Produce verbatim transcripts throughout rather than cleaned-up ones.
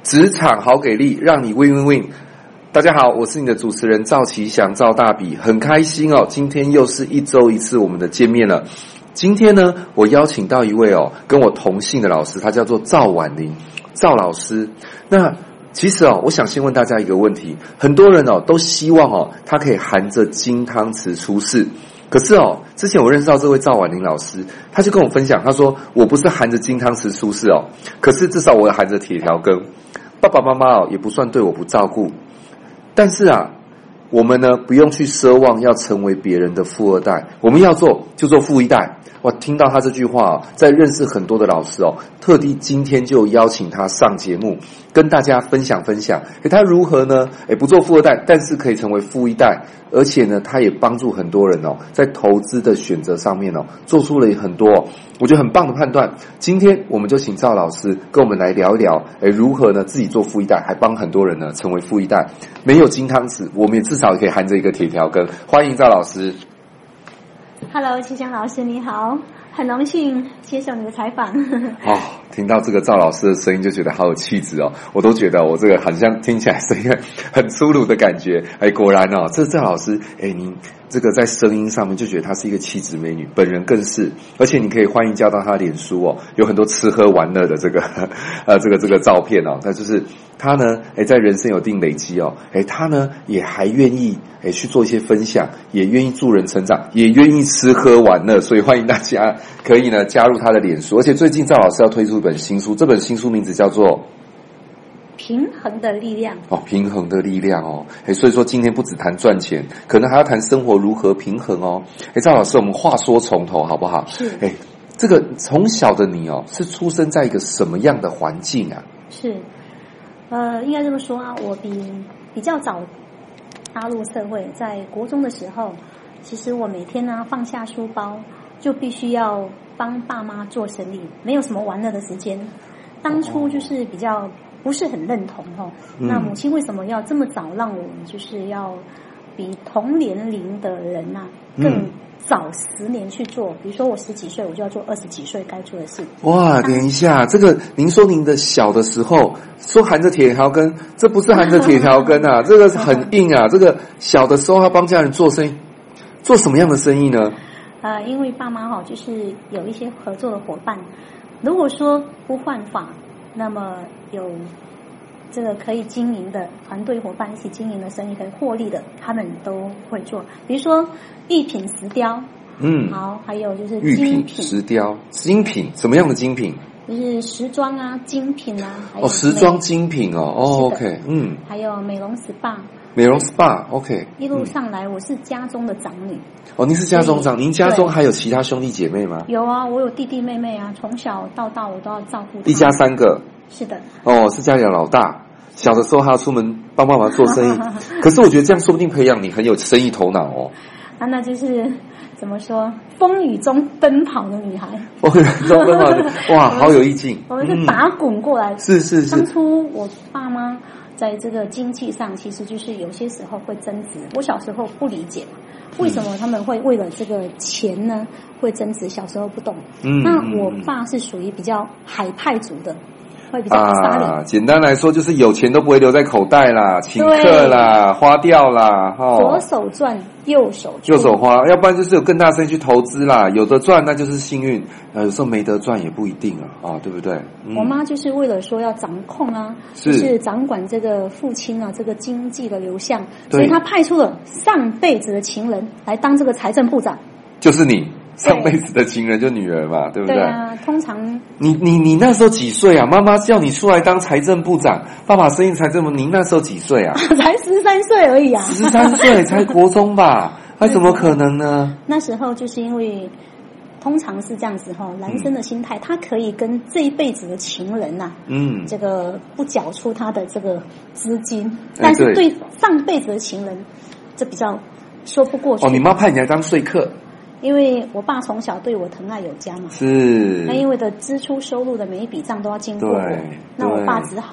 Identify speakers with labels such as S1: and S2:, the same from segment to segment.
S1: 职场好给力，让你 win win win。大家好，我是你的主持人赵其祥，赵大比，很开心哦，今天又是一周一次我们的见面了。今天呢，我邀请到一位哦跟我同姓的老师，他叫做赵婉玲，赵老师。那其实哦，我想先问大家一个问题，很多人哦都希望哦他可以含着金汤匙出世。可是哦，之前我认识到这位赵婉玲老师，他就跟我分享，他说我不是含着金汤匙出世哦，可是至少我含着铁条羹。爸爸妈妈哦也不算对我不照顾，但是啊，我们呢不用去奢望要成为别人的富二代，我们要做就做富一代。我听到他这句话哦，在认识很多的老师哦，特地今天就邀请他上节目，跟大家分享分享，诶他如何呢？诶不做富二代，但是可以成为富一代，而且呢，他也帮助很多人哦，在投资的选择上面哦，做出了很多哦，我觉得很棒的判断。今天我们就请赵老师跟我们来聊一聊，诶如何呢自己做富一代，还帮很多人呢成为富一代。没有金汤匙，我们也至少可以含着一个铁条羹。欢迎赵老师。
S2: Hello， 其祥老师你好，很荣幸接受你的采访。
S1: 哦，听到这个赵老师的声音就觉得好有气质哦，我都觉得我这个好像听起来声音很粗鲁的感觉。哎，果然哦，这赵老师，哎，您这个在声音上面就觉得她是一个气质美女，本人更是，而且你可以欢迎加到她脸书哦，有很多吃喝玩乐的这个呃这个这个照片哦，那就是她呢，哎，在人生有定累积哦，哎，她呢也还愿意哎去做一些分享，也愿意助人成长，也愿意吃喝玩乐，所以欢迎大家可以呢加入她的脸书，而且最近赵老师要推出一本新书，这本新书名字叫做
S2: 平衡的力量
S1: 哦，平衡的力量哦，诶所以说今天不只谈赚钱，可能还要谈生活如何平衡哦。诶赵老师，我们话说从头好不好？
S2: 是。
S1: 诶这个从小的你哦，是出生在一个什么样的环境啊？
S2: 是，呃，应该这么说啊，我比比较早踏入社会，在国中的时候，其实我每天呢放下书包，就必须要帮爸妈做生意，没有什么玩乐的时间。当初就是比较不是很认同哦，嗯、那母亲为什么要这么早让我就是要比同年龄的人呐、啊、更早十年去做？嗯、比如说我十几岁，我就要做二十几岁该做的事。
S1: 哇，等一下，这个您说您的小的时候说含着铁条羹，这不是含着铁条羹啊，这个很硬啊。这个小的时候要帮家人做生意，做什么样的生意呢？
S2: 呃，因为爸妈哈、哦，就是有一些合作的伙伴。如果说不犯法，那么有这个可以经营的团队伙伴一起经营的生意可以获利的，他们都会做。比如说玉品石雕，嗯，好，还有就是精品、
S1: 玉品石雕、精品，什么样的精品？
S2: 就是时装啊、精品啊，还有
S1: 哦，时装精品哦，哦 ，OK， 嗯，
S2: 还有美容 S P A。
S1: 美容 S P A，OK，
S2: 一路上来，我是家中的长女。
S1: 哦，您是家中长，您家中还有其他兄弟姐妹吗？
S2: 有啊，我有弟弟妹妹啊，从小到大我都要照顾他。
S1: 一家三个。
S2: 是的。
S1: 哦，是家里的老大，小的时候还要出门帮爸爸做生意。可是我觉得这样说不定培养你很有生意头脑哦。
S2: 啊，那就是怎么说，风雨中奔跑的女孩。
S1: 风雨中奔跑的，哇，好有意境。
S2: 我们是打滚过来。
S1: 嗯、是是是。
S2: 当初我爸妈在这个经济上，其实就是有些时候会争执。我小时候不理解，为什么他们会为了这个钱呢会争执？小时候不懂。嗯，那我爸是属于比较海派族的，会比较沙脸。
S1: 啊，简单来说就是有钱都不会留在口袋啦，请客啦，花掉啦，
S2: 哦，左手赚右手
S1: 右手花，要不然就是有更大生意去投资啦，有的赚那就是幸运，呃，有时候没得赚也不一定啊，啊，对不对？
S2: 嗯、我妈就是为了说要掌控啊，是就是掌管这个父亲啊这个经济的流向，所以她派出了上辈子的情人来当这个财政部长，
S1: 就是你。上辈子的情人就女儿嘛，对不对？
S2: 对啊，通常
S1: 你你你那时候几岁啊？妈妈叫你出来当财政部长，爸爸生意财政部，你那时候几岁啊？
S2: 才十三岁而已啊！
S1: 十三岁才国中吧？那怎么可能呢？
S2: 那时候就是因为通常是这样子哈，男生的心态，嗯、他可以跟这一辈子的情人呐、啊，嗯，这个不缴出他的这个资金，但是对上辈子的情人，这比较说不过去。
S1: 哦，你妈派你来当说客。
S2: 因为我爸从小对我疼爱有加嘛，
S1: 是。
S2: 那因为的支出收入的每一笔账都要经过我，那我爸只好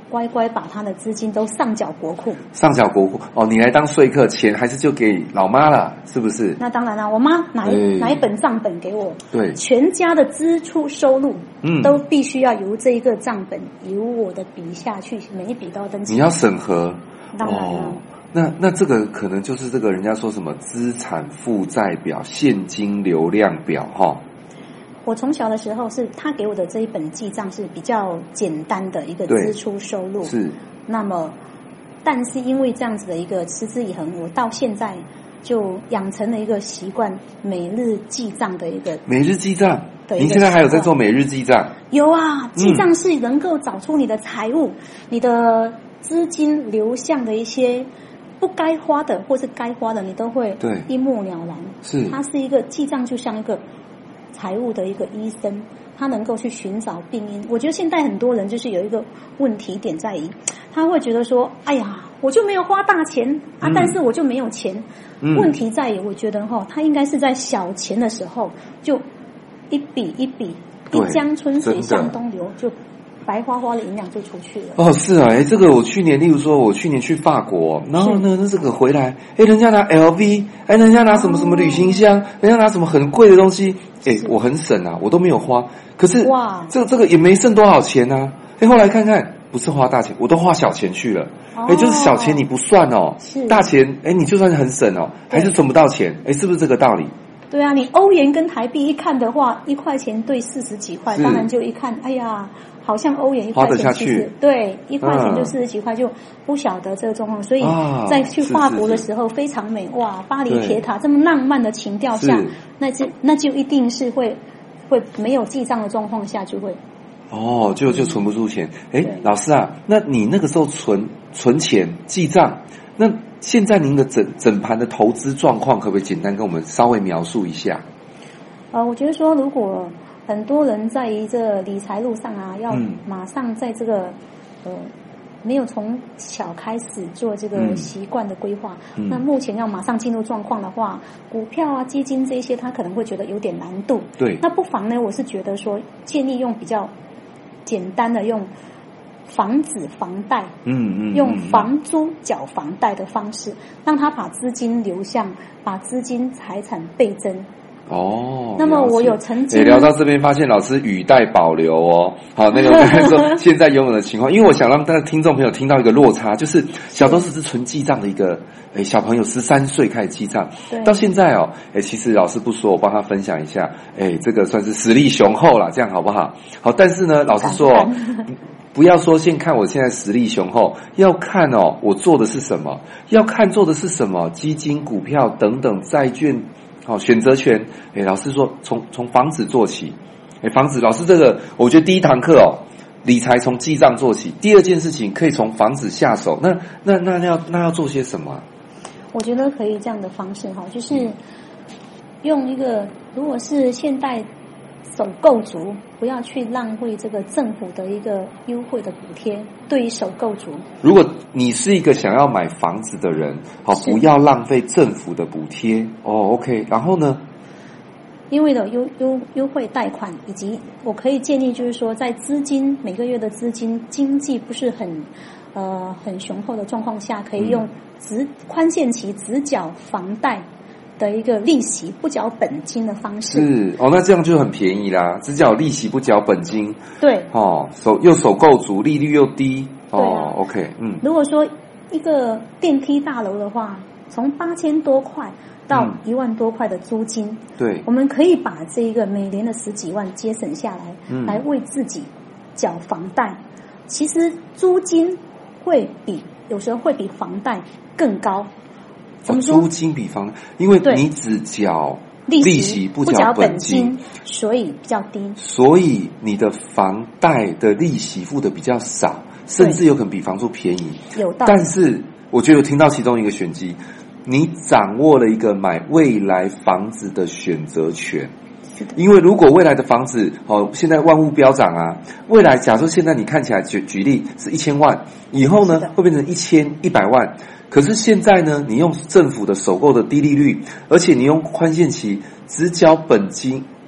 S2: 乖乖把他的资金都上缴国库。
S1: 上缴国库哦，你来当说客，钱还是就给老妈了，是不是？
S2: 那当然了，我妈拿一、
S1: 欸、
S2: 拿一本账本给我，
S1: 对，
S2: 全家的支出收入，
S1: 嗯，
S2: 都必须要由这一个账本由我的笔下去，每一笔都要登记。
S1: 你要审核，
S2: 当然了。
S1: 哦那那这个可能就是这个人家说什么资产负债表、现金流量表哈。
S2: 我从小的时候是他给我的这一本记账是比较简单的一个支出收入，
S1: 是。
S2: 那么，但是因为这样子的一个持之以恒，我到现在就养成了一个习惯，每日记账的一个。
S1: 每日记账。
S2: 对，
S1: 您现在还有在做每日记账？
S2: 有啊，记账是能够找出你的财务、嗯、你的资金流向的一些。不该花的或是该花的，你都会一目了然。
S1: 是，
S2: 它是一个记账，就像一个财务的一个医生，他能够去寻找病因。我觉得现在很多人就是有一个问题点在于，他会觉得说：“哎呀，我就没有花大钱啊，嗯、但是我就没有钱。嗯”问题在于，我觉得哈，他应该是在小钱的时候就一笔一笔，一江春水向东流，就。白花花的银两就出去了。
S1: 哦，是啊，哎，这个我去年，例如说，我去年去法国，然后呢，那这个回来，哎，人家拿 L V， 哎，人家拿什么什么旅行箱，哦、人家拿什么很贵的东西，哎，我很省啊，我都没有花，可是哇，这这个也没剩多少钱啊。哎，后来看看，不是花大钱，我都花小钱去了。哎、哦，就是小钱你不算哦，是大钱，哎，你就算很省哦，还是存不到钱，哎，是不是这个道理？
S2: 对啊，你欧元跟台币一看的话，一块钱兑四十几块，当然就一看，哎呀。好像欧元一块钱其实对一块钱就四十几块，就不晓得这个状况，所以在去法国的时候非常美哇！巴黎铁塔这么浪漫的情调下，那就那就一定是会会没有记账的状况下就会
S1: 哦，就就存不住钱。哎，老师啊，那你那个时候存存钱记账，那现在您的整整盘的投资状况，可不可以简单跟我们稍微描述一下？
S2: 呃，我觉得说如果。很多人在于这理财路上啊，要马上在这个、嗯、呃没有从小开始做这个习惯的规划、嗯，那目前要马上进入状况的话，股票啊、基金这些，他可能会觉得有点难度。
S1: 对，
S2: 那不妨呢，我是觉得说，建议用比较简单的用房子房贷，嗯嗯，用房租缴房贷的方式，让他把资金流向，把资金财产倍增。
S1: 哦，
S2: 那么我有曾经
S1: 聊到这边，发现老师语带保留哦。好，那个我跟你说现在拥有的情况，因为我想让大家听众朋友听到一个落差，就是小都是是纯记账的一个，诶，小朋友十三岁开始记账，到现在哦，诶，其实老师不说，我帮他分享一下，诶，这个算是实力雄厚啦，这样好不好？好，但是呢，老师说哦，不要说先看我现在实力雄厚，要看哦，我做的是什么，要看做的是什么，基金、股票等等，债券。好、哦，选择权，诶，老师说从从房子做起，诶，房子，老师这个，我觉得第一堂课哦，理财从记账做起，第二件事情可以从房子下手，那那那要那要做些什么、啊？
S2: 我觉得可以这样的方式哈，就是用一个，如果是现代首购族，不要去浪费这个政府的一个优惠的补贴。对于首购族，
S1: 如果你是一个想要买房子的人，好，不要浪费政府的补贴哦。OK， 然后呢？
S2: 因为的优优优惠贷款，以及我可以建议，就是说，在资金每个月的资金经济不是很呃很雄厚的状况下，可以用直宽限期直缴房贷的一个利息不缴本金的方式。
S1: 是哦，那这样就很便宜啦，只缴利息不缴本金。
S2: 对
S1: 哦，首又首购族，利率又低哦。
S2: 对啊、
S1: OK， 嗯，
S2: 如果说一个电梯大楼的话，从八千多块到一万多块的租金、嗯，对，我们可以把这一个每年的十几万节省下来，嗯，来为自己缴房贷。其实租金会比有时候会比房贷更高。怎么说？
S1: 哦、租金比房，因为你只缴利息不缴本金，
S2: 所以比较低。
S1: 所以你的房贷的利息付的比较少，甚至有可能比房租便宜。
S2: 有道理。
S1: 但是我觉得我听到其中一个玄机，你掌握了一个买未来房子的选择权。因为如果未来的房子哦，现在万物飙涨啊，未来假设现在你看起来举举例是一千万，以后呢会变成一千一百万。可是现在呢，你用政府的首购的低利率，而且你用宽限期只缴本金，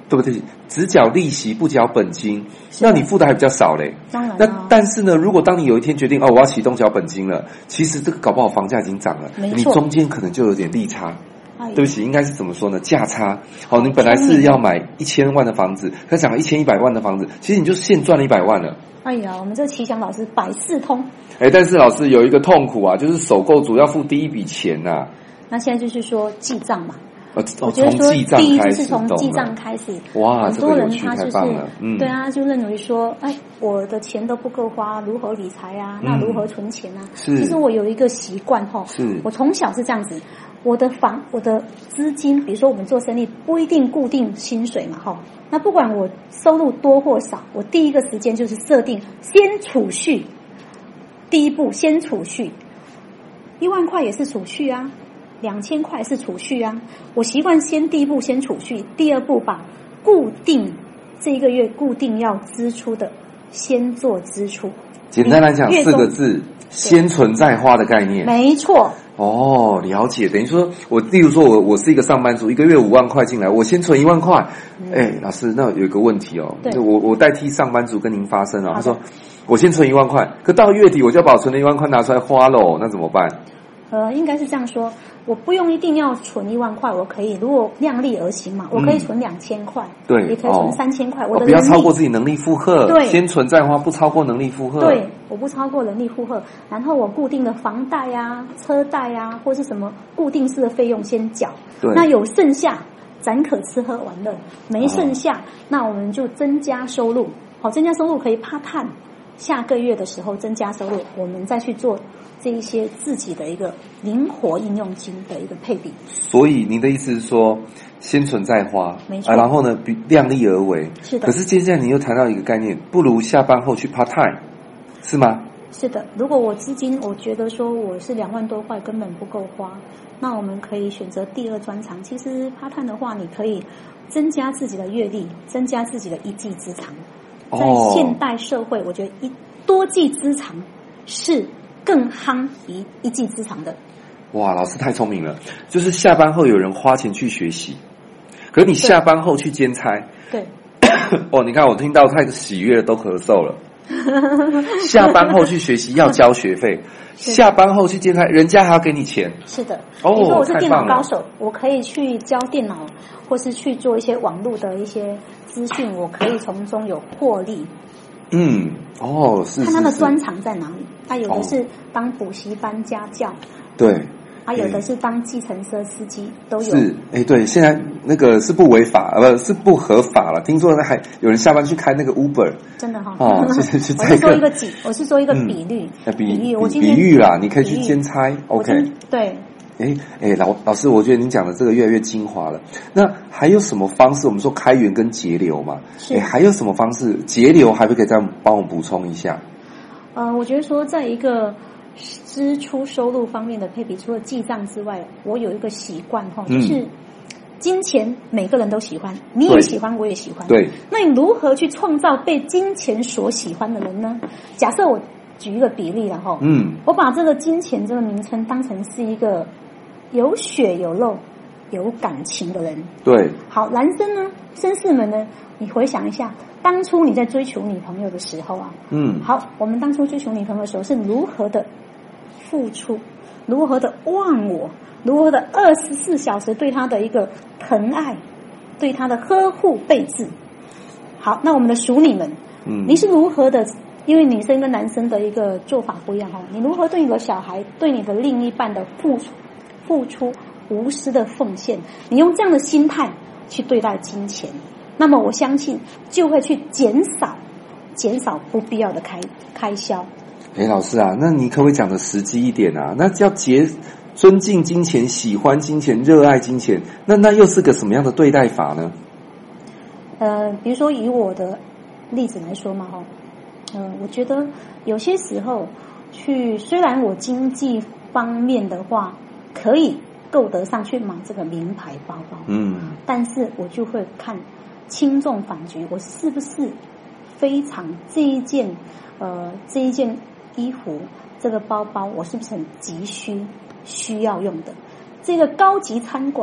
S1: 对不对？只缴利息不缴本金，那你付的还比较少嘞。
S2: 当然、啊，
S1: 那但是呢，如果当你有一天决定哦，我要启动缴本金了，其实这个搞不好房价已经涨了，你中间可能就有点利差。哎、对不起，应该是怎么说呢？价差。好、哦，你本来是要买一千万的房子，他涨了一千一百万的房子，其实你就现赚了一百万了。
S2: 哎呀，我们这个奇祥老师百事通。
S1: 哎，但是老师有一个痛苦啊，就是首购族要付第一笔钱呐、啊。
S2: 那现在就是说记账嘛。
S1: 呃，我觉得说
S2: 第一就是从记账开始，
S1: 哇，
S2: 很多人他就是，
S1: 嗯，
S2: 对啊，就认为说，哎，我的钱都不够花，如何理财啊？那如何存钱啊？
S1: 是，
S2: 其实我有一个习惯哈，
S1: 是，
S2: 我从小是这样子，我的房，我的资金，比如说我们做生意不一定固定薪水嘛，哈，那不管我收入多或少，我第一个时间就是设定先储蓄，第一步先储蓄，一万块也是储蓄啊。两千块是储蓄啊，我习惯先第一步先储蓄，第二步把固定这一个月固定要支出的先做支出。
S1: 简单来讲四个字，先存再花的概念。
S2: 没错。
S1: 哦，了解。等于说我，例如说我我是一个上班族，一个月五万块进来，我先存一万块。哎、嗯，老师，那有一个问题哦，我我代替上班族跟您发声啊。他说，我先存一万块，可到月底我就要把我存的一万块拿出来花喽，那怎么办？
S2: 呃，应该是这样说，我不用一定要存一万块，我可以如果量力而行嘛，我可以存两千块，
S1: 对，
S2: 也可以存三千块，我的
S1: 不要超过自己能力负荷，
S2: 对，
S1: 先存再花，不超过能力负荷，
S2: 对，我不超过能力负荷，然后我固定的房贷啊、车贷啊，或是什么固定式的费用先缴，
S1: 对，
S2: 那有剩下咱可吃喝玩乐，没剩下，哦、那我们就增加收入，好，增加收入可以趴碳，下个月的时候增加收入，我们再去做。这一些自己的一个灵活应用金的一个配比，
S1: 所以您的意思是说，先存再花，
S2: 没错、
S1: 啊，然后呢，量力而为。
S2: 是的。
S1: 可是接下来你又谈到一个概念，不如下班后去 part time， 是吗？
S2: 是的。如果我资金，我觉得说我是两万多块根本不够花，那我们可以选择第二专长。其实 part time 的话，你可以增加自己的阅历，增加自己的一技之长。在现代社会，我觉得一多技之长是。更夯一一技之长的，
S1: 哇！老师太聪明了，就是下班后有人花钱去学习，可是你下班后去兼差，
S2: 对，
S1: 哦，你看我听到太喜悦都咳嗽了。下班后去学习要交学费，下班后去兼差，人家还要给你钱。
S2: 是的，
S1: 哦，
S2: 比如说我是电脑高手，我可以去教电脑，或是去做一些网络的一些资讯，我可以从中有获利。
S1: 嗯，哦，是，
S2: 看他的专长在哪里。他、啊、有的是当补习班家教，
S1: 对，
S2: 啊，有的是当计程车司机，都有。
S1: 是，哎，对，现在那个是不违法，呃，不是不合法了。听说那还有人下班去开那个 Uber，
S2: 真的哈、
S1: 哦。哦，是是
S2: 我是说一个比，我是说一个比率，
S1: 嗯、比
S2: 比喻，我今
S1: 天比喻啦，你可以去兼差 ，OK，
S2: 对。
S1: 哎哎，老老师，我觉得您讲的这个越来越精华了。那还有什么方式？我们说开源跟节流嘛，哎，还有什么方式节流？还不可以再帮我补充一下？
S2: 呃，我觉得说，在一个支出收入方面的配比，除了记账之外，我有一个习惯哈，就是金钱每个人都喜欢，你也喜欢，我也喜欢。
S1: 对。
S2: 那你如何去创造被金钱所喜欢的人呢？假设我举一个比例了哈，
S1: 嗯，
S2: 我把这个金钱这个名称当成是一个有血有肉、有感情的人。
S1: 对。
S2: 好，男生呢，绅士们呢，你回想一下。当初你在追求女朋友的时候啊，
S1: 嗯，
S2: 好，我们当初追求女朋友的时候是如何的付出，如何的忘我，如何的二十四小时对她的一个疼爱，对她的呵护备至。好，那我们的熟女们，嗯，你是如何的？因为女生跟男生的一个做法不一样哈，你如何对你的小孩、对你的另一半的付出、付出无私的奉献？你用这样的心态去对待金钱。那么我相信就会去减少减少不必要的开开销。
S1: 哎，老师啊，那你可不可以讲的实际一点啊？那叫节尊敬金钱、喜欢金钱、热爱金钱，那那又是个什么样的对待法呢？
S2: 呃，比如说以我的例子来说嘛，哈，呃，我觉得有些时候去，虽然我经济方面的话可以够得上去买这个名牌包包，
S1: 嗯，
S2: 但是我就会看。轻重缓急，我是不是非常这一件呃这一件衣服这个包包，我是不是很急需需要用的？这个高级餐馆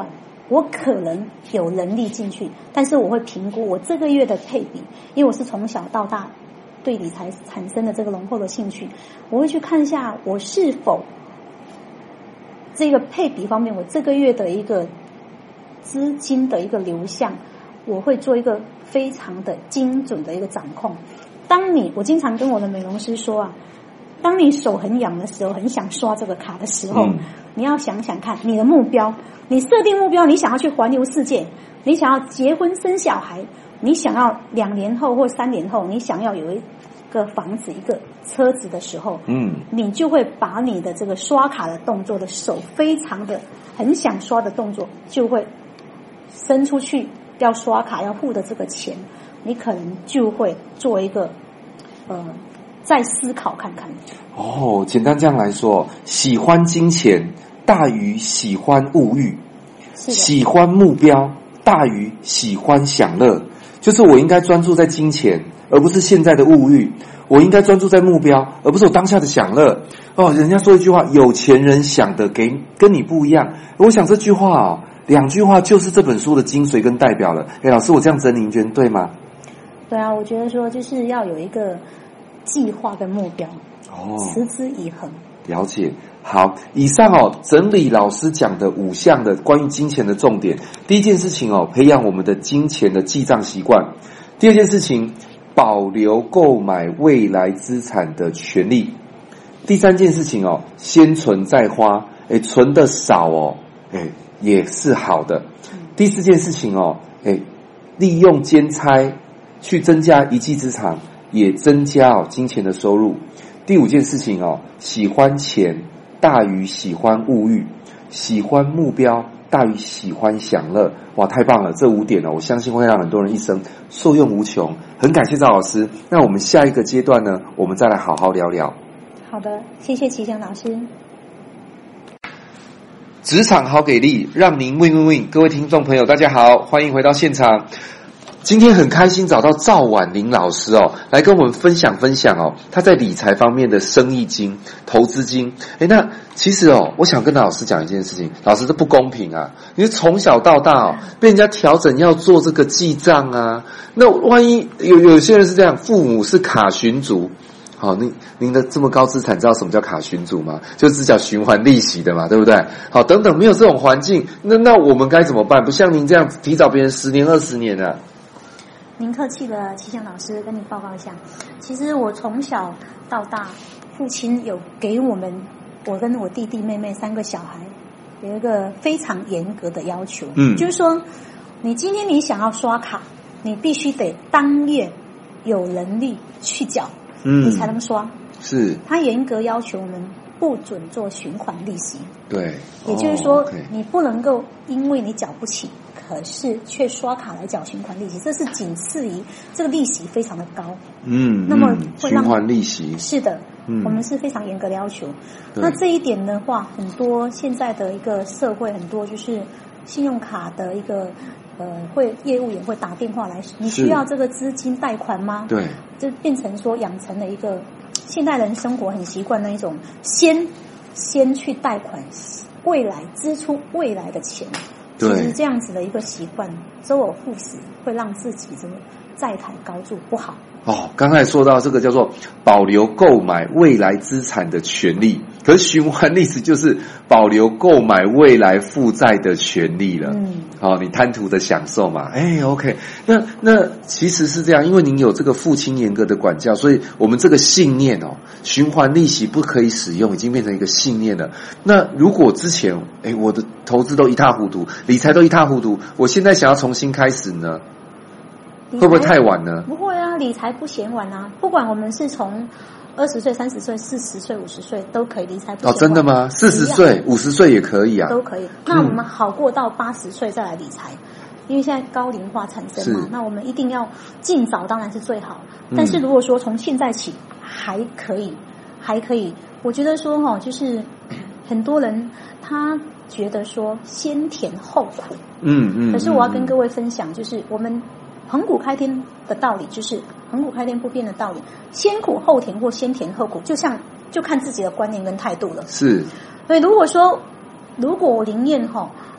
S2: 我可能有能力进去，但是我会评估我这个月的配比，因为我是从小到大对理财产生的这个浓厚的兴趣，我会去看一下我是否这个配比方面，我这个月的一个资金的一个流向，我会做一个非常的精准的一个掌控。当你，我经常跟我的美容师说啊，当你手很痒的时候，很想刷这个卡的时候，嗯、你要想想看你的目标，你设定目标，你想要去环游世界，你想要结婚生小孩，你想要两年后或三年后，你想要有一个房子、一个车子的时候，嗯，你就会把你的这个刷卡的动作的手非常的很想刷的动作，就会伸出去要刷卡要付的这个钱，你可能就会做一个呃再思考看看。
S1: 哦，简单这样来说，喜欢金钱大于喜欢物欲，喜欢目标大于喜欢享乐，就是我应该专注在金钱，而不是现在的物欲。我应该专注在目标，而不是我当下的享乐。哦，人家说一句话，有钱人想的给跟你不一样。我想这句话哦，两句话就是这本书的精髓跟代表了。哎，老师，我这样整理，您觉得对吗？
S2: 对啊，我觉得说就是要有一个计划跟目标，
S1: 哦，
S2: 持之以恒。
S1: 了解。好，以上哦整理老师讲的五项的关于金钱的重点。第一件事情哦，培养我们的金钱的记账习惯。第二件事情，保留购买未来资产的权利。第三件事情哦，先存再花，诶，存的少哦，诶，也是好的。第四件事情哦，诶，利用兼差去增加一技之长，也增加哦金钱的收入。第五件事情哦，喜欢钱大于喜欢物欲，喜欢目标大于喜欢享乐。哇，太棒了！这五点呢，我相信会让很多人一生受用无穷。很感谢赵老师。那我们下一个阶段呢，我们再来好好聊聊。
S2: 好的，谢谢齐翔老师。
S1: 职场好给力，让您 win win win。各位听众朋友，大家好，欢迎回到现场。今天很开心找到赵婉玲老师哦，来跟我们分享分享哦，他在理财方面的生意经、投资经。诶，那其实哦，我想跟老师讲一件事情，老师这不公平啊！你从小到大哦，被人家调整要做这个记账啊，那万一有有些人是这样，父母是卡群族。好，您您的这么高资产，知道什么叫卡群组吗？就是讲循环利息的嘛，对不对？好，等等，没有这种环境，那那我们该怎么办？不像您这样提早别人十年、二十年啊。
S2: 您客气了，齐翔老师，跟你报告一下，其实我从小到大，父亲有给我们，我跟我弟弟妹妹三个小孩，有一个非常严格的要求，嗯，就是说，你今天你想要刷卡，你必须得当月有能力去缴，嗯，你才能刷。
S1: 是，
S2: 他严格要求我们不准做循环利息。
S1: 对，
S2: 也就是说，
S1: 哦 okay，
S2: 你不能够因为你缴不起，可是却刷卡来缴循环利息，这是仅次于这个利息非常的高。
S1: 嗯，
S2: 那么会让
S1: 循环利息
S2: 是的，嗯，我们是非常严格的要求。那这一点的话，很多现在的一个社会，很多就是信用卡的一个呃，会业务也会打电话来，你需要这个资金贷款吗？
S1: 对，
S2: 就变成说养成了一个现代人生活很习惯的一种先先去贷款，未来支出未来的钱。其实这样子的一个习惯，周而复始，会让自己这个债台高筑，不好。
S1: 哦，刚才说到这个叫做保留购买未来资产的权利，可是循环利息就是保留购买未来负债的权利了。嗯，好，你贪图的享受嘛，哎 ，OK， 那那其实是这样，因为您有这个父亲严格的管教，所以我们这个信念哦，循环利息不可以使用，已经变成一个信念了。那如果之前，哎，我的投资都一塌糊涂，理财都一塌糊涂，我现在想要重新开始呢？会不会太晚呢？
S2: 不会啊，理财不嫌晚啊！不管我们是从二十岁、三十岁、四十岁、五十岁都可以理财不嫌晚。
S1: 哦，真的吗？四十岁、五十岁也可以啊，
S2: 都可以。那我们好过到八十岁再来理财，嗯，因为现在高龄化产生嘛，那我们一定要尽早，当然是最好。但是如果说从现在起还可以，还可以，我觉得说哈，就是很多人他觉得说先甜后苦，嗯嗯。可是我要跟各位分享，就是我们恒古开天的道理，就是恒古开天不变的道理，先苦后甜或先甜后苦，就像就看自己的观念跟态度了。
S1: 是，
S2: 所以如果说如果我宁愿哈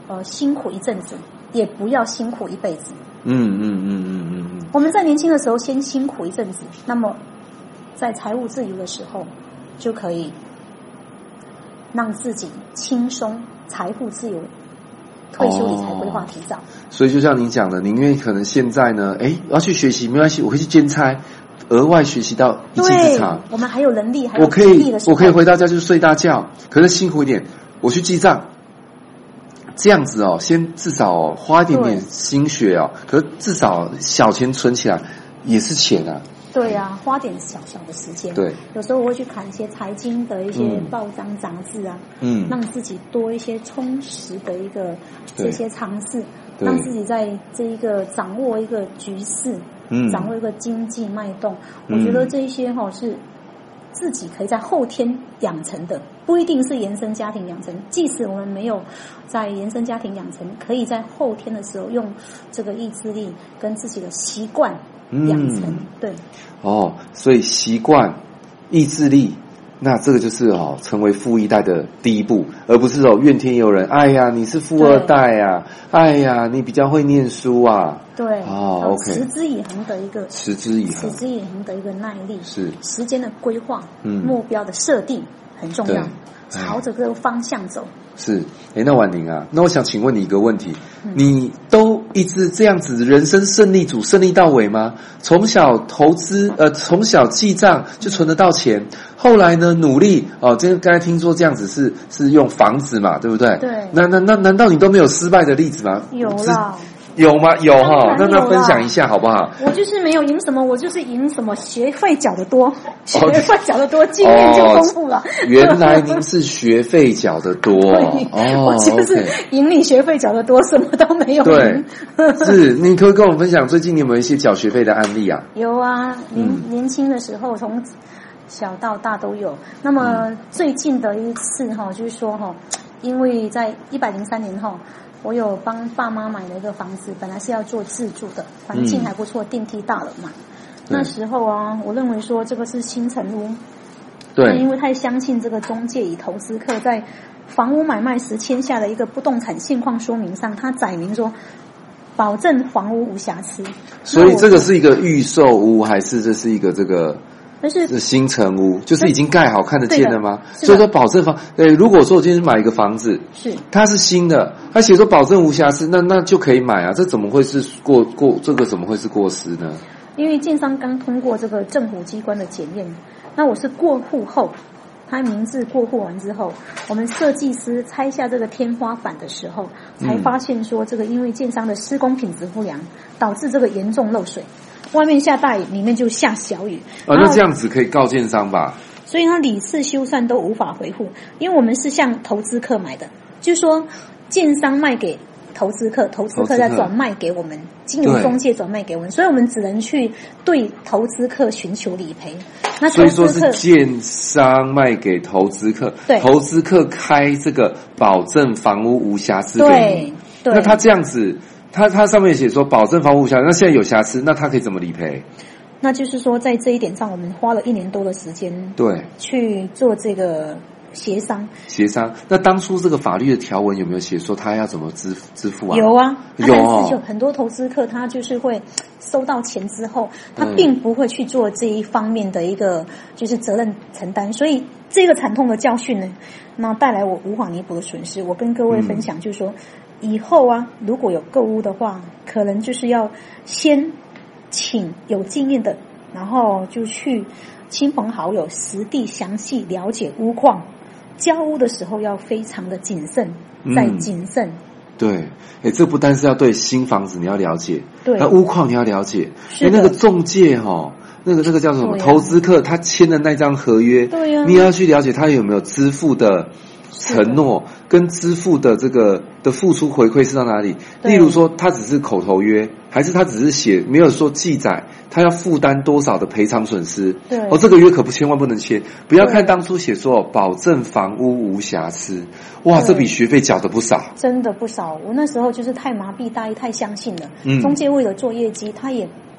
S2: 呃辛苦一阵子，也不要辛苦一辈子。
S1: 嗯嗯嗯嗯嗯嗯。
S2: 我们在年轻的时候先辛苦一阵子，那么在财务自由的时候，就可以让自己轻松，财富自由。退休理财规划提早、哦，
S1: 所以就像你讲的，宁愿可能现在呢，哎，要去学习没关系，我可以去兼差，额外学习到一技之长。
S2: 我们还有能力，还有
S1: 我可以，我可以回到家就睡大觉，可是辛苦一点，我去记账，这样子哦，先至少、哦、花一点点心血哦，可是至少小钱存起来也是钱啊。
S2: 对啊，花点小小的时间。
S1: 对，
S2: 有时候我会去看一些财经的一些报章杂志啊，嗯，让自己多一些充实的一个这些尝试，让自己在这一个掌握一个局势，嗯，掌握一个经济脉动。嗯、我觉得这一些哈、哦、是自己可以在后天养成的，不一定是原生家庭养成。即使我们没有在原生家庭养成，可以在后天的时候用这个意志力跟自己的习惯。养成、嗯、对
S1: 哦，所以习惯、意志力，那这个就是哦，成为富一代的第一步，而不是哦怨天尤人。哎呀，你是富二代啊！哎呀，你比较会念书啊！
S2: 对
S1: 哦 ，OK，
S2: 持之以恒的一个
S1: 持之以恒、
S2: 持之以恒的一个耐力，
S1: 是
S2: 时间的规划、嗯，目标的设定很重要，朝着这个方向走。
S1: 是，哎，那婉玲啊，那我想请问你一个问题，嗯、你都一直这样子人生胜利组胜利到尾吗？从小投资，呃，从小记账就存得到钱，后来呢努力哦，这刚才听说这样子是是用房子嘛，对不对？
S2: 对。
S1: 那那那难道你都没有失败的例子吗？
S2: 有啦。
S1: 有吗？有哈，那那分享一下好不好？
S2: 我就是没有赢什么，我就是赢什么学费缴得多，学费缴得多，经验就丰富了。
S1: 哦、原来您是学费缴得多哦，
S2: 我就是赢你学费缴得多，什么都没有赢。
S1: 对，是，你可以跟我们分享最近你有没有一些缴学费的案例啊？
S2: 有啊，年、嗯、年轻的时候从小到大都有。那么最近的一次哈，就是说哈，因为在一百零三年后。我有帮爸妈买了一个房子，本来是要做自住的，环境还不错，嗯、电梯大了嘛。那时候啊，我认为说这个是新成屋，对，因为太相信这个中介与投资客在房屋买卖时签下的一个不动产现况说明上，他载明说保证房屋无瑕疵。
S1: 所以这个是一个预售屋，还是这是一个这个？
S2: 是
S1: 新成屋，就是已经盖好看得见的吗？所以说保证房，对，如果说我今天买一个房子，是它是新的，它写说保证无瑕疵，那那就可以买啊，这怎么会是过过这个怎么会是过失呢？
S2: 因为建商刚通过这个政府机关的检验，那我是过户后，他名字过户完之后，我们设计师拆下这个天花板的时候，才发现说这个因为建商的施工品质不良，导致这个严重漏水。外面下大雨，里面就下小雨。
S1: 啊，那这样子可以告建商吧？
S2: 所以他理次修缮都无法回复，因为我们是向投资客买的，就是说建商卖给投资客，投资客再转卖给我们，经由中介转卖给我们，所以我们只能去对投资客寻求理赔。那
S1: 所以说是建商卖给投资客，对，投资客开这个保证房屋无瑕疵给你，对，那他这样子。他他上面写说保证房屋无瑕疵，那现在有瑕疵，那他可以怎么理赔？
S2: 那就是说，在这一点上，我们花了一年多的时间，对，去做这个协商。协
S1: 商。那当初这个法律的条文有没有写说他要怎么支支付啊？
S2: 有啊，
S1: 有哦。
S2: 有很多投资客他就是会收到钱之后，他并不会去做这一方面的一个就是责任承担，所以这个惨痛的教训呢，那带来我无法弥补的损失。我跟各位分享，就是说。嗯以后啊，如果有购屋的话，可能就是要先请有经验的，然后就去亲朋好友实地详细了解屋况。交屋的时候要非常的谨慎，再谨慎。嗯、
S1: 对，哎，这不单是要对新房子你要了解，对，那屋况你要了解，哎，那个中介哈、哦。那个那个叫什么？投资客他签的那张合约，对呀、啊，你也要去了解他有没有支付的承诺跟支付的这个的付出回馈是到哪里？例如说，他只是口头约，还是他只是写没有说记载他要负担多少的赔偿损失？对，哦，这个约可不千万不能签。不要看当初写说保证房屋无瑕疵，哇，这笔学费缴的不少，
S2: 真的不少。我那时候就是太麻痹大意，太相信了。嗯，中介为了做业绩，他也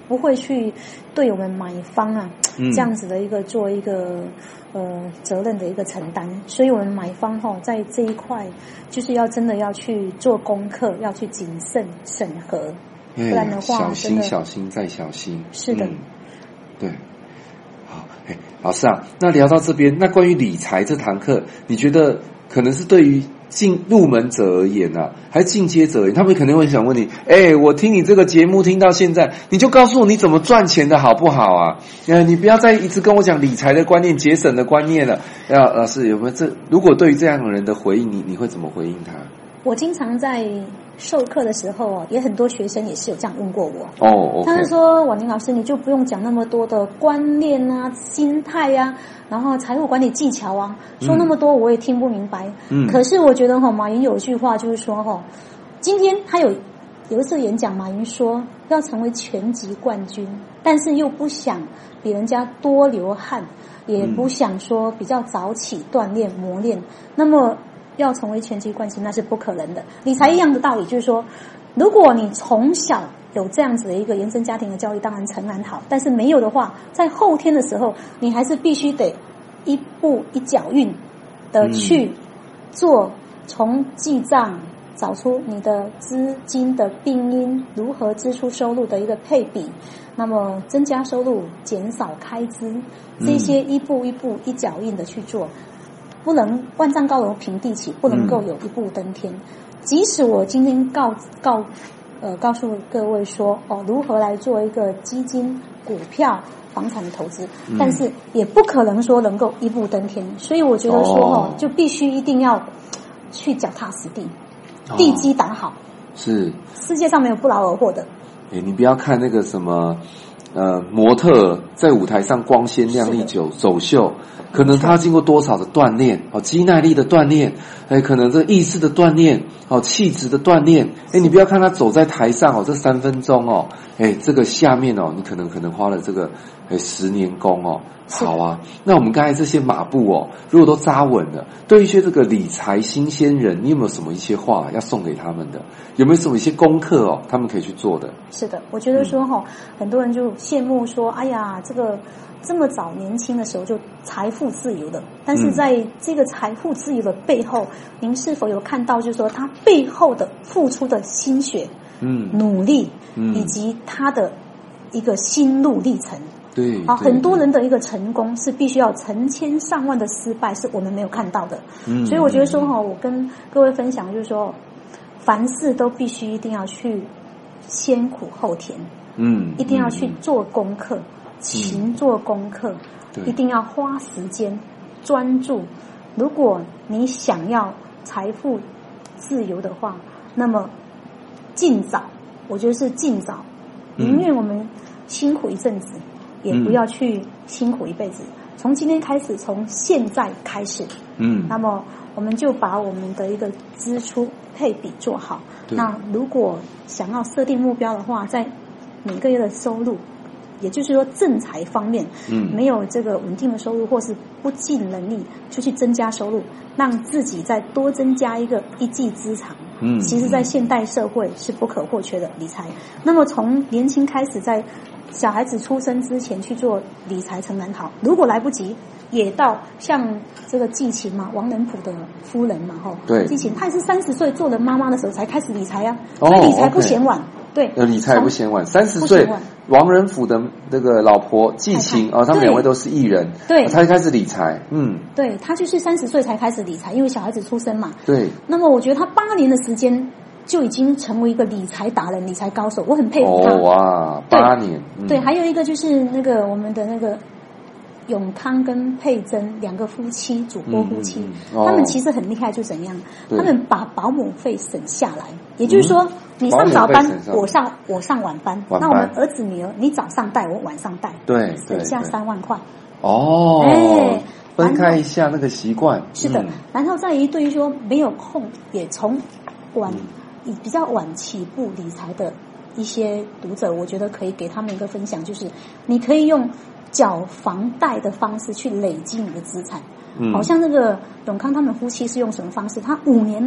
S2: 不会去对我们买方啊、
S1: 嗯、
S2: 这样子的一个做一个呃责任的一个承担，所以我们买方哈、哦、在这一块就是要真的要去做功课，要去谨慎审核，不然的话
S1: 小心小心再小心。
S2: 是的、嗯，
S1: 对。好，哎，老师啊，那聊到这边，那关于理财这堂课，你觉得可能是对于进入门者而言啊，还是进阶者而言，他们肯定会想问你，哎，我听你这个节目听到现在，你就告诉我你怎么赚钱的好不好啊？呃，你不要再一直跟我讲理财的观念、节省的观念了。要老师有没有这？如果对于这样的人的回应，你你会怎么回应他？
S2: 我经常在授课的时候哦，也很多学生也是有这样问过我。
S1: 哦， okay.
S2: 他是说婉玲老师，你就不用讲那么多的观念啊、心态啊，然后财务管理技巧啊，说那么多我也听不明白。嗯，可是我觉得哈、哦，马云有一句话就是说哈、哦，今天他有有一次演讲，马云说要成为拳击冠军，但是又不想比人家多流汗，也不想说比较早起锻炼磨练，那么要成为拳击冠军那是不可能的。理财一样的道理，就是说，如果你从小有这样子的一个原生家庭的教育，当然诚然好，但是没有的话，在后天的时候，你还是必须得一步一脚印的去做，从记账找出你的资金的病因，如何支出收入的一个配比，那么增加收入，减少开支，这些一步一步一脚印的去做。不能万丈高楼平地起，不能够有一步登天。嗯、即使我今天告告呃告诉各位说哦，如何来做一个基金、股票、房产的投资，嗯、但是也不可能说能够一步登天。所以我觉得说哦，就必须一定要去脚踏实地，哦、地基打好。是世界上没有不劳而获的。
S1: 哎，你不要看那个什么呃模特在舞台上光鲜亮丽走走秀。可能他经过多少的锻炼，哦，肌耐力的锻炼，哎，可能这意识的锻炼，哦，气质的锻炼，哎，你不要看他走在台上哦，这三分钟哦，哎，这个下面哦，你可能可能花了这个哎十年功哦。好啊，那我们刚才这些马步哦，如果都扎稳了，对一些这个理财新鲜人，你有没有什么一些话要送给他们的？有没有什么一些功课哦，他们可以去做的？
S2: 是的，我觉得说哈、哦，嗯、很多人就羡慕说，哎呀，这个这么早年轻的时候就财富自由了，但是在这个财富自由的背后，嗯、您是否有看到，就是说他背后的付出的心血、嗯，努力，嗯，以及他的一个心路历程？
S1: 对
S2: 啊，很多人的一个成功是必须要成千上万的失败是我们没有看到的，嗯，所以我觉得说哈，我跟各位分享就是说，凡事都必须一定要去先苦后甜，嗯，一定要去做功课，勤做功课，一定要花时间专注。如果你想要财富自由的话，那么尽早，我觉得是尽早，宁愿我们辛苦一阵子。也不要去辛苦一辈子，从今天开始，从现在开始，嗯，那么我们就把我们的一个支出配比做好。那如果想要设定目标的话，在每个月的收入，也就是说正财方面，嗯，没有这个稳定的收入或是不尽能力，就去增加收入，让自己再多增加一个一技之长。嗯，其实，在现代社会是不可或缺的理财。那么从年轻开始，在小孩子出生之前去做理财诚然好，如果来不及，也到像这个季芹嘛，王仁甫的夫人嘛，吼，对，季芹她也是三十岁做了妈妈的时候才开始理财啊，哦、所以理财不嫌晚。对，
S1: 呃，理财不嫌晚。三十岁，王仁甫的那个老婆季芹哦，他们两位都是艺人，对，才开始理财，嗯，
S2: 对，他就是三十岁才开始理财，因为小孩子出生嘛，
S1: 对。
S2: 那么我觉得他八年的时间就已经成为一个理财达人、理财高手，我很佩服他。
S1: 哦哇，八年，
S2: 对，嗯、对，还有一个就是那个我们的那个永康跟佩珍两个夫妻，主播夫妻，嗯哦、他们其实很厉害，就怎样？他们把保姆费省下来，也就是说。嗯你上早班，我上我上晚班，
S1: 晚班
S2: 那我们儿子女儿，你早上带，我晚上带，
S1: 对，
S2: 省下三万块。
S1: 哦，哎，分开一下那个习惯。
S2: 是的，嗯、然后再一对于说没有空，也从晚、嗯、比较晚起步理财的一些读者，我觉得可以给他们一个分享，就是你可以用缴房贷的方式去累积你的资产。嗯，好像那个永康他们夫妻是用什么方式？他五年呢、啊，五年之后，他们把保姆费省下来，也就是说，你上早班，我上我上晚班，那我们儿子女儿，你早上带，我晚上带，对，省下三万块。哦，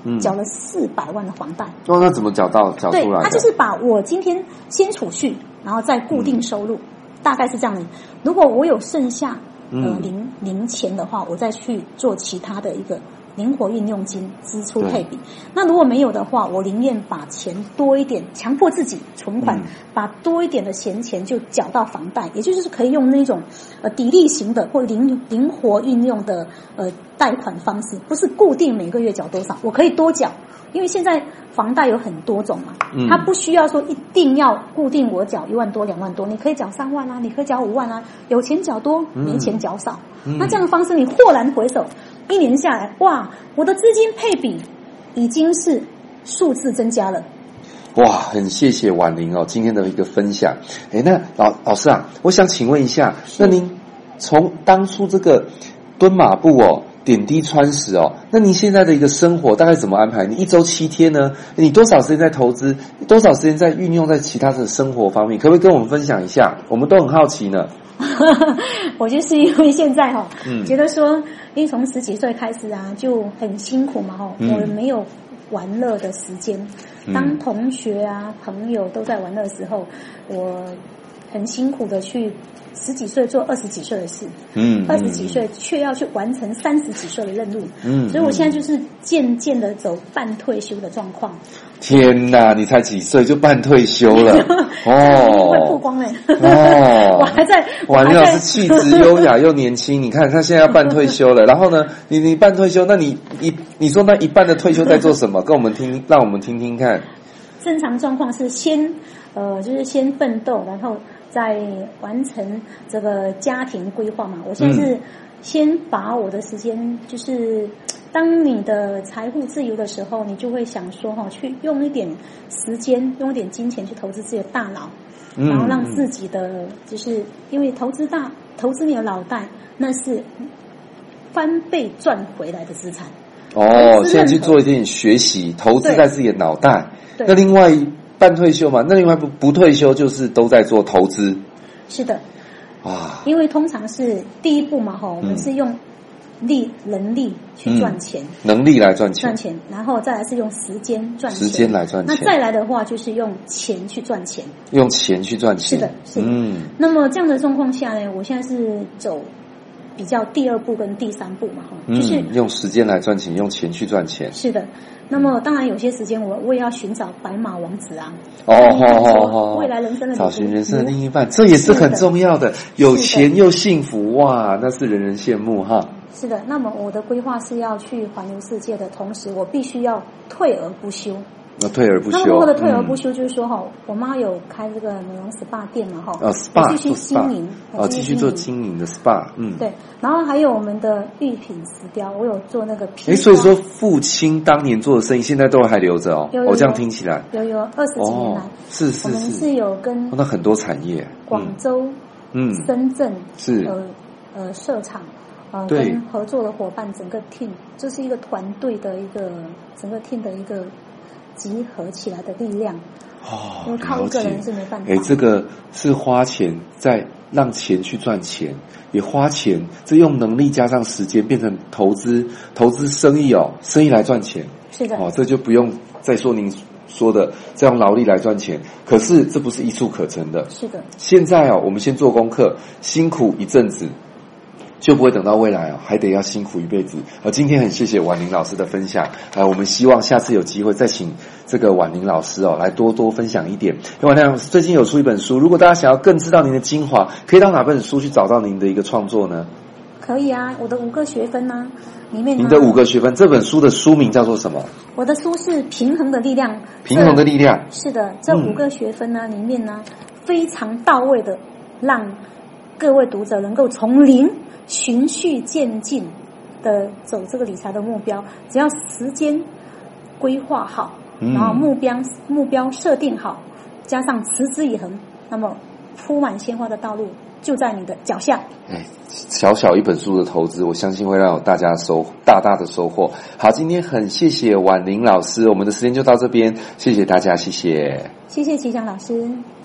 S1: 嗯，
S2: 缴了四百万的房贷。
S1: 哦，那怎么缴到缴出来的？
S2: 对，他就是把我今天先储蓄，然后再固定收入，嗯、大概是这样的。如果我有剩下呃零零钱的话，我再去做其他的一个灵活运用金支出配比。那如果没有的话，我宁愿把钱多一点，强迫自己存款，嗯、把多一点的闲钱就缴到房贷，也就是可以用那种呃砥砺型的或灵灵活运用的呃贷款方式，不是固定每个月缴多少，我可以多缴。因为现在房贷有很多种嘛，嗯，它不需要说一定要固定我缴一万多两万多，你可以缴三万啊，你可以缴五万啊，有钱缴多，没钱缴少。嗯、那这样的方式，你豁然回首，一年下来，哇，我的资金配比已经是数字增加了。
S1: 哇，很谢谢婉玲哦，今天的一个分享。诶，那老老师啊，我想请问一下，那您从当初这个蹲马步哦。点滴穿石哦，那您现在的一个生活大概怎么安排？你一周七天呢？你多少时间在投资？多少时间在运用在其他的生活方面？可不可以跟我们分享一下？我们都很好奇呢。
S2: 我就是因为现在哈、哦，嗯、觉得说，因为从十几岁开始啊，就很辛苦嘛哈、哦，嗯、我没有玩乐的时间。当同学啊、朋友都在玩乐的时候，我很辛苦的去。十几岁做二十几岁的事，嗯，二十几岁却要去完成三十几岁的任务，嗯，所以我现在就是渐渐的走半退休的状况。
S1: 天哪，你才几岁就半退休了？哦，
S2: 快曝光嘞！
S1: 哦，
S2: 我还在，
S1: 婉玲老师气质优雅又年轻，你看他现在要半退休了，然后呢，你你半退休，那你一你说那一半的退休在做什么？跟我们听，让我们听听看。
S2: 正常状况是先呃，就是先奋斗，然后。在完成这个家庭规划嘛，我现在是先把我的时间，就是当你的财富自由的时候，你就会想说哈，去用一点时间，用一点金钱去投资自己的大脑，嗯、然后让自己的，就是因为投资大投资你的脑袋，那是翻倍赚回来的资产。
S1: 哦，现在去做一点学习，投资在自己的脑袋。那另外一。半退休嘛，那另外不不退休就是都在做投资。是
S2: 的，啊，因为通常是第一步嘛，哈，我们是用力能力去赚钱，嗯、
S1: 能力来赚钱，
S2: 赚钱，然后再来是用时间赚钱，
S1: 时间来赚钱。
S2: 那再来的话就是用钱去赚钱，
S1: 用钱去赚钱。
S2: 是的，是的。嗯，那么这样的状况下呢，我现在是走比较第二步跟第三步嘛，哈、嗯，就是
S1: 用时间来赚钱，用钱去赚钱。
S2: 是的。那么当然有些时间我我也要寻找白马王子啊，
S1: 哦哦哦，
S2: 未来人生的
S1: 找寻人生的另一半，这也是很重要的。有钱又幸福，哇，那是人人羡慕哈。
S2: 是的，那么我的规划是要去环游世界的同时，我必须要退而不休。
S1: 那退而不休，
S2: 那么我的退而不休就是说哈，我妈有开这个美容 S P A 店嘛哈，
S1: 哦 S P A
S2: 继续经营，
S1: 哦继续做经营的 S P A， 嗯，
S2: 对，然后还有我们的玉品石雕，我有做那个皮。
S1: 哎，所以说父亲当年做的生意，现在都还留着哦。我这样听起来，
S2: 有有二十几年来，
S1: 是是是，
S2: 我们是有跟
S1: 那很多产业，
S2: 广州、嗯、深圳
S1: 是
S2: 呃呃设厂。呃，跟合作的伙伴，整个 team 这是一个团队的一个整个 team 的一个集合起来的力量。
S1: 哦，
S2: 因为靠一个人是没办法。
S1: 哎，这个是花钱在让钱去赚钱，也花钱，这用能力加上时间变成投资，投资生意哦，生意来赚钱。
S2: 是的。
S1: 哦，这就不用再说您说的这样劳力来赚钱，可是这不是一触可成的。
S2: 是的。现
S1: 在哦，我们先做功课，辛苦一阵子。就不会等到未来哦，还得要辛苦一辈子。呃，今天很谢谢婉玲老师的分享，呃，我们希望下次有机会再请这个婉玲老师哦来多多分享一点。婉玲老师最近有出一本书，如果大家想要更知道您的精华，可以到哪本书去找到您的一个创作呢？
S2: 可以啊，我的五个学分呢、啊，里面
S1: 您的五个学分，这本书的书名叫做什么？
S2: 我的书是《平衡的力量》。
S1: 平衡的力量。
S2: 是的，这五个学分呢、嗯、里面呢非常到位的，让各位读者能够从零。循序渐进的走这个理财的目标，只要时间规划好，嗯、然后目标目标设定好，加上持之以恒，那么铺满鲜花的道路就在你的脚下。
S1: 哎，小小一本书的投资，我相信会让大家收大大的收获。好，今天很谢谢婉玲老师，我们的时间就到这边，谢谢大家，谢谢，
S2: 谢谢齐翔老师。